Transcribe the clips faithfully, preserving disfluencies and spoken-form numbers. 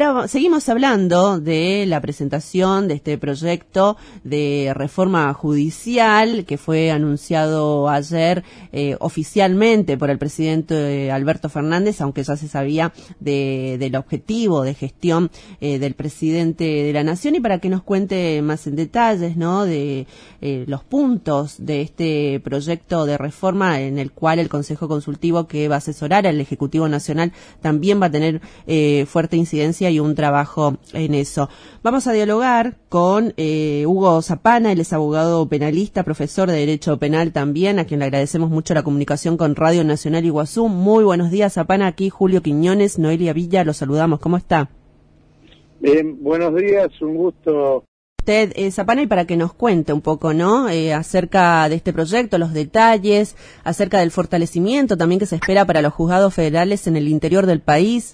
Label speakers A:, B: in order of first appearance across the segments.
A: Seguimos hablando de la presentación de este proyecto de reforma judicial que fue anunciado ayer eh, oficialmente por el presidente Alberto Fernández, aunque ya se sabía de, del objetivo de gestión eh, del presidente de la Nación, y para que nos cuente más en detalles, ¿no?, de eh, los puntos de este proyecto de reforma en el cual el Consejo Consultivo que va a asesorar al Ejecutivo Nacional también va a tener eh, fuerte incidencia y un trabajo en eso. Vamos a dialogar con eh, Hugo Zapana, él es abogado penalista, profesor de Derecho Penal también, a quien le agradecemos mucho la comunicación con Radio Nacional Iguazú. Muy buenos días, Zapana. Aquí Julio Quiñones, Noelia Villa, los saludamos. ¿Cómo está?
B: Bien, buenos días, un gusto.
A: Usted, eh, Zapana, y para que nos cuente un poco, ¿no?, eh, acerca de este proyecto, los detalles, acerca del fortalecimiento también que se espera para los juzgados federales en el interior del país.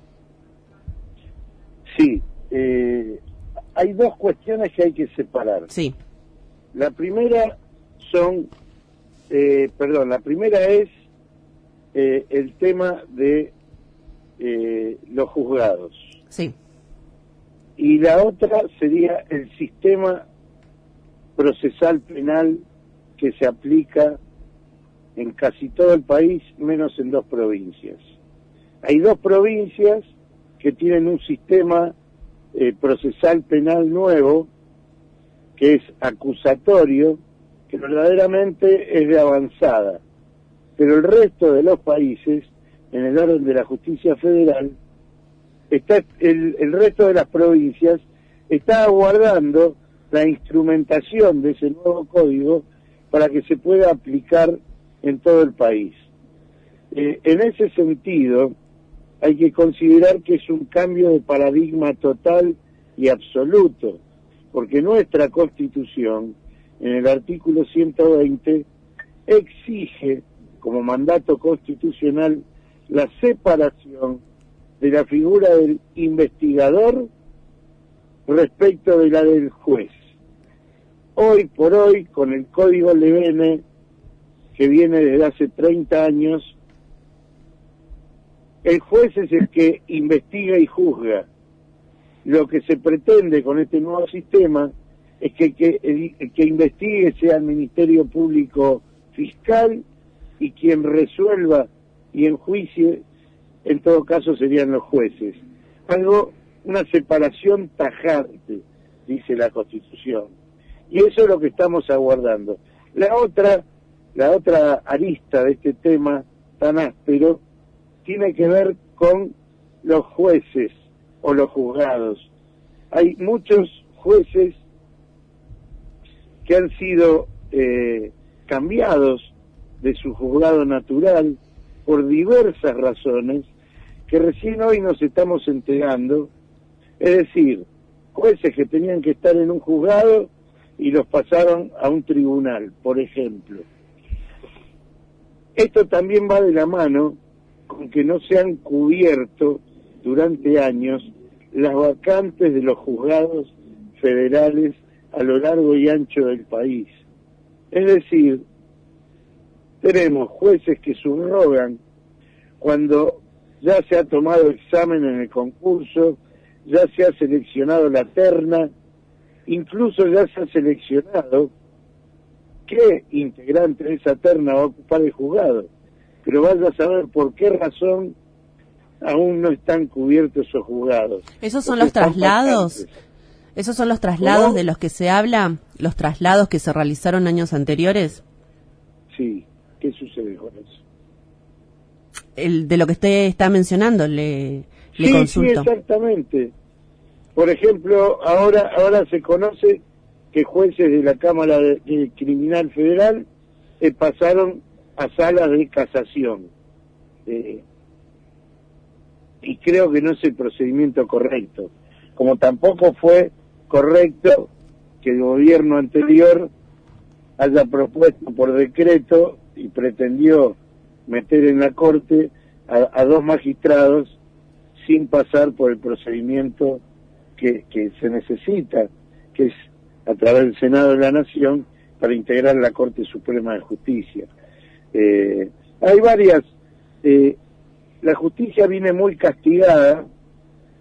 B: Sí, eh, hay dos cuestiones que hay que separar.
A: Sí.
B: La primera son, eh, perdón, la primera es eh, el tema de eh, los juzgados.
A: Sí.
B: Y la otra sería el sistema procesal penal que se aplica en casi todo el país, menos en dos provincias. Hay dos provincias que tienen un sistema eh, procesal penal nuevo, que es acusatorio, que verdaderamente es de avanzada. Pero el resto de los países, en el orden de la justicia federal, está el, el resto de las provincias está aguardando la instrumentación de ese nuevo código para que se pueda aplicar en todo el país. Eh, en ese sentido, hay que considerar que es un cambio de paradigma total y absoluto, porque nuestra Constitución, en el artículo ciento veinte, exige como mandato constitucional la separación de la figura del investigador respecto de la del juez. Hoy por hoy, con el Código Levene, que viene desde hace treinta años, el juez es el que investiga y juzga. Lo que se pretende con este nuevo sistema es que, que el, el que investigue sea el Ministerio Público Fiscal, y quien resuelva y enjuicie, en todo caso, serían los jueces. Algo, una separación tajante, dice la Constitución. Y eso es lo que estamos aguardando. La otra, la otra arista de este tema tan áspero tiene que ver con los jueces o los juzgados. Hay muchos jueces que han sido eh, cambiados de su juzgado natural por diversas razones que recién hoy nos estamos enterando. Es decir, jueces que tenían que estar en un juzgado y los pasaron a un tribunal, por ejemplo. Esto también va de la mano con que no se han cubierto durante años las vacantes de los juzgados federales a lo largo y ancho del país. Es decir, tenemos jueces que subrogan cuando ya se ha tomado examen en el concurso, ya se ha seleccionado la terna, incluso ya se ha seleccionado qué integrante de esa terna va a ocupar el juzgado. Pero vaya a saber por qué razón aún no están cubiertos esos juzgados.
A: ¿Esos son los traslados? Vacantes. ¿Esos son los traslados ¿Cómo? de los que se habla? ¿Los traslados que se realizaron años anteriores?
B: Sí. ¿Qué sucede con eso?
A: El, de lo que usted está mencionando, le, le
B: sí,
A: consulto.
B: Sí, exactamente. Por ejemplo, ahora ahora se conoce que jueces de la Cámara de, de Criminal Federal eh, pasaron a salas de casación. Eh, y creo que no es el procedimiento correcto. Como tampoco fue correcto que el gobierno anterior haya propuesto por decreto y pretendió meter en la Corte a, a dos magistrados sin pasar por el procedimiento que, que se necesita, que es a través del Senado de la Nación, para integrar la Corte Suprema de Justicia. Eh, hay varias... Eh, la justicia viene muy castigada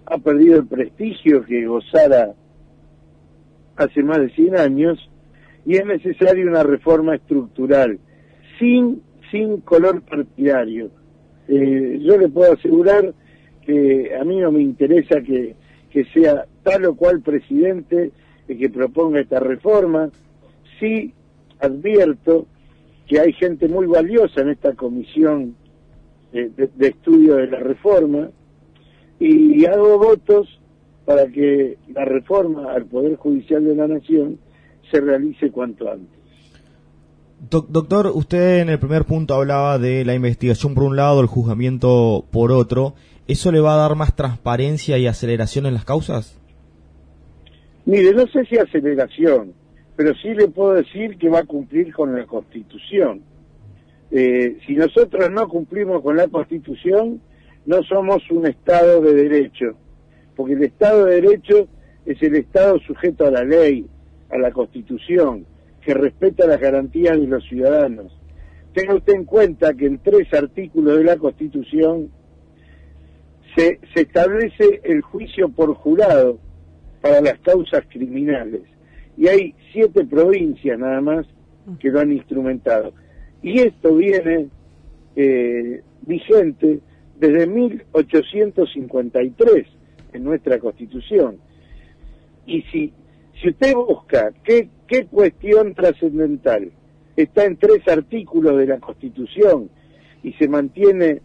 B: ha perdido el prestigio que gozara hace más de cien años, y es necesaria una reforma estructural, sin, sin color partidario. Eh, yo le puedo asegurar que a mí no me interesa que, que sea tal o cual presidente el que proponga esta reforma. Sí advierto que hay gente muy valiosa en esta comisión de, de, de estudio de la reforma, y hago votos para que la reforma al Poder Judicial de la Nación se realice cuanto antes.
C: Doctor, usted en el primer punto hablaba de la investigación por un lado, el juzgamiento por otro. ¿Eso le va a dar más transparencia y aceleración en las causas?
B: Mire, no sé si aceleración, pero sí le puedo decir que va a cumplir con la Constitución. Eh, si nosotros no cumplimos con la Constitución, no somos un Estado de Derecho, porque el Estado de Derecho es el Estado sujeto a la ley, a la Constitución, que respeta las garantías de los ciudadanos. Tenga usted en cuenta que en tres artículos de la Constitución se, se establece el juicio por jurado para las causas criminales, y hay siete provincias nada más que lo han instrumentado. Y esto viene eh, vigente desde mil ochocientos cincuenta y tres en nuestra Constitución. Y si, si usted busca qué, qué cuestión trascendental está en tres artículos de la Constitución y se mantiene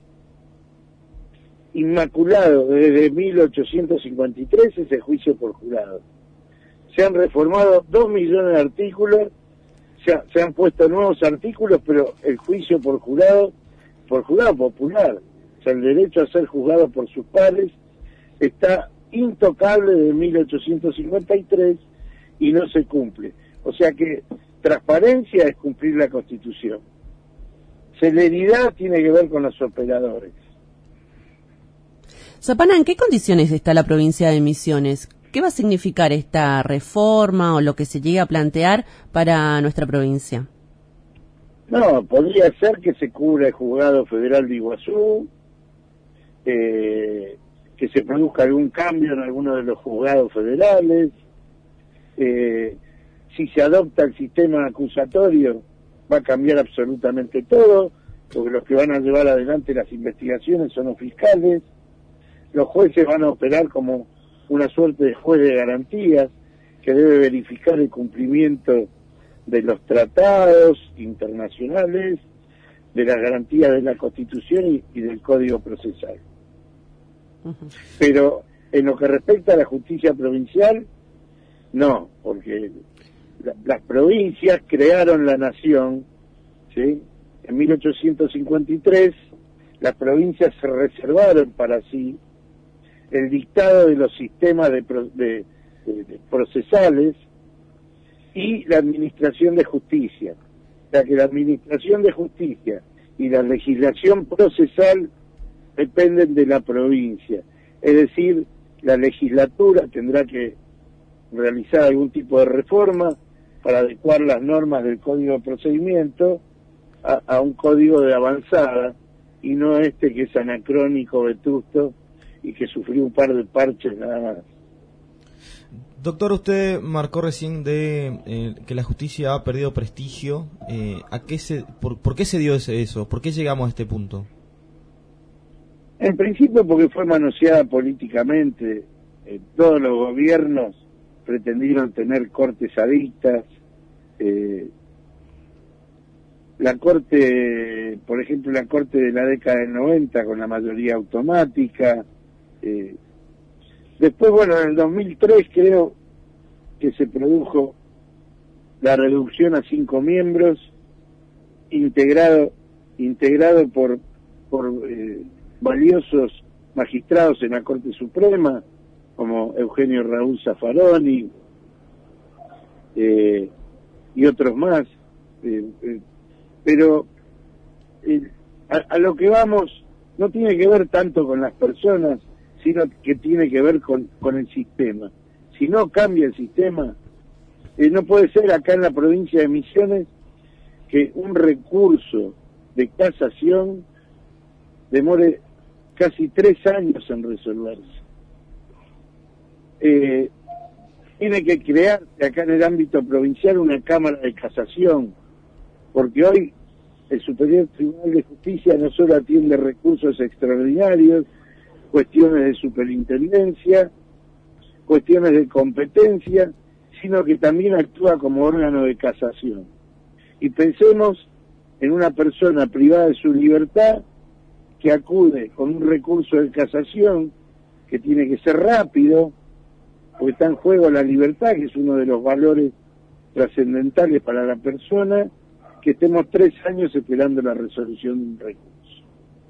B: inmaculado desde mil ochocientos cincuenta y tres, es el juicio por jurado. Se han reformado dos millones de artículos, se, ha, se han puesto nuevos artículos, pero el juicio por jurado, por jurado popular, o sea, el derecho a ser juzgado por sus pares, está intocable desde mil ochocientos cincuenta y tres y no se cumple. O sea que transparencia es cumplir la Constitución. Celeridad tiene que ver con los operadores.
A: Zapana, ¿en qué condiciones está la provincia de Misiones? ¿Qué va a significar esta reforma o lo que se llegue a plantear para nuestra provincia?
B: No, podría ser que se cubra el Juzgado Federal de Iguazú, eh, que se produzca algún cambio en alguno de los juzgados federales. Eh, si se adopta el sistema acusatorio, va a cambiar absolutamente todo, porque los que van a llevar adelante las investigaciones son los fiscales. Los jueces van a operar como una suerte de juez de garantías que debe verificar el cumplimiento de los tratados internacionales, de las garantías de la Constitución y, y del Código Procesal. Uh-huh. Pero en lo que respecta a la justicia provincial, no, porque la, las provincias crearon la nación, ¿sí? En mil ochocientos cincuenta y tres las provincias se reservaron para sí el dictado de los sistemas de, de, de, de procesales y la administración de justicia. O sea que la administración de justicia y la legislación procesal dependen de la provincia. Es decir, la legislatura tendrá que realizar algún tipo de reforma para adecuar las normas del Código de Procedimiento a, a un código de avanzada, y no este que es anacrónico, vetusto, y que sufrió un par de parches nada más.
C: Doctor, usted marcó recién de eh, que la justicia ha perdido prestigio. Eh, ¿a qué se, por, ¿Por qué se dio ese, eso? ¿Por qué llegamos a este punto?
B: En principio porque fue manoseada políticamente. Eh, todos los gobiernos pretendieron tener cortes adictas. Eh, la corte, por ejemplo, la corte de la década del noventa con la mayoría automática. Eh, después, bueno, en el dos mil tres creo que se produjo la reducción a cinco miembros, integrado integrado por por eh, valiosos magistrados en la Corte Suprema, como Eugenio Raúl Zaffaroni eh, y otros más. Eh, eh, pero eh, a, a lo que vamos no tiene que ver tanto con las personas, sino que tiene que ver con, con el sistema. Si no cambia el sistema, eh, no puede ser acá en la provincia de Misiones que un recurso de casación demore casi tres años en resolverse. eh, tiene que crearse acá en el ámbito provincial una Cámara de Casación, porque hoy el Superior Tribunal de Justicia no solo atiende recursos extraordinarios, cuestiones de superintendencia, cuestiones de competencia, sino que también actúa como órgano de casación. Y pensemos en una persona privada de su libertad que acude con un recurso de casación que tiene que ser rápido, porque está en juego la libertad, que es uno de los valores trascendentales para la persona, que estemos tres años esperando la resolución de un recurso.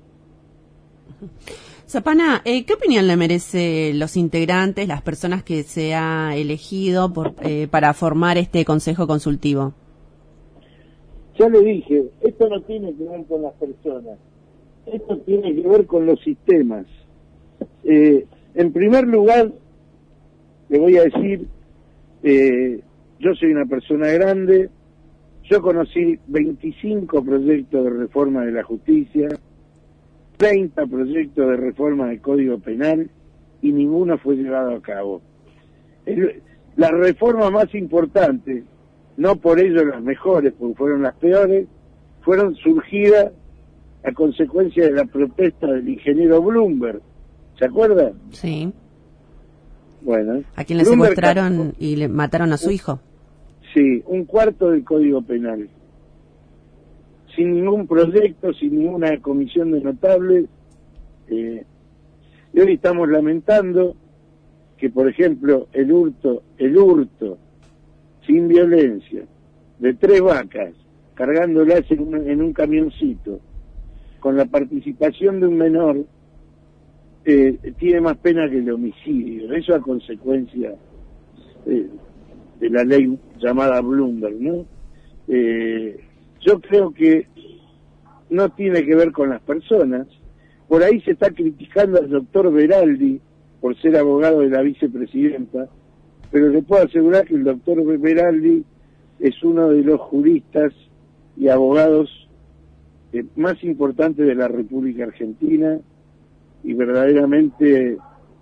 A: Zapana, eh, ¿qué opinión le merece los integrantes, las personas que se ha elegido por, eh, para formar este consejo consultivo?
B: Ya le dije, esto no tiene que ver con las personas, esto tiene que ver con los sistemas. Eh, en primer lugar, le voy a decir, eh, yo soy una persona grande, yo conocí veinticinco proyectos de reforma de la justicia, treinta proyectos de reforma del Código Penal y ninguno fue llevado a cabo. El, las reformas más importantes, no por ello las mejores, porque fueron las peores, fueron surgidas a consecuencia de la protesta del ingeniero Bloomberg. ¿Se acuerdan?
A: Sí.
B: Bueno.
A: A quien le
B: Bloomberg
A: secuestraron
B: cambió,
A: y le mataron a su hijo.
B: Sí, un cuarto del Código Penal. Sin ningún proyecto, sin ninguna comisión de notables. Eh, y hoy estamos lamentando que, por ejemplo, el hurto, el hurto sin violencia de tres vacas, cargándolas en un, en un camioncito, con la participación de un menor, eh, tiene más pena que el homicidio. Eso a consecuencia eh, de la ley llamada Bloomberg, ¿no? Eh, yo creo que no tiene que ver con las personas. Por ahí se está criticando al doctor Veraldi por ser abogado de la vicepresidenta, pero le puedo asegurar que el doctor Veraldi es uno de los juristas y abogados eh, más importantes de la República Argentina, y verdaderamente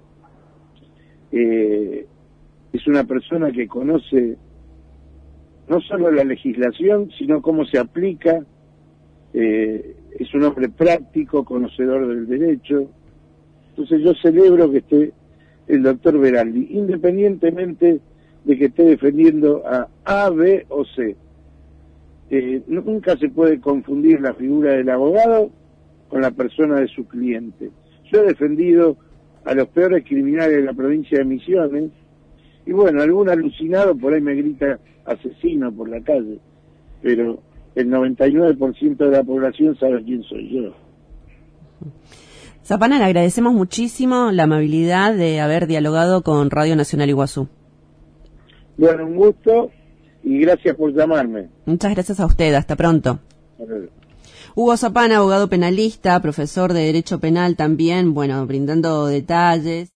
B: eh, es una persona que conoce no solo la legislación, sino cómo se aplica. Eh, es un hombre práctico, conocedor del derecho. Entonces yo celebro que esté el doctor Veraldi, independientemente de que esté defendiendo a A, B o C. Eh, nunca se puede confundir la figura del abogado con la persona de su cliente. Yo he defendido a los peores criminales de la provincia de Misiones, y bueno, algún alucinado por ahí me grita asesino por la calle, pero el noventa y nueve por ciento de la población sabe quién soy yo.
A: Zapana, le agradecemos muchísimo la amabilidad de haber dialogado con Radio Nacional Iguazú.
B: Bueno, un gusto y gracias por llamarme.
A: Muchas gracias a usted, hasta pronto. Hugo Zapana, abogado penalista, profesor de Derecho Penal también, bueno, brindando detalles.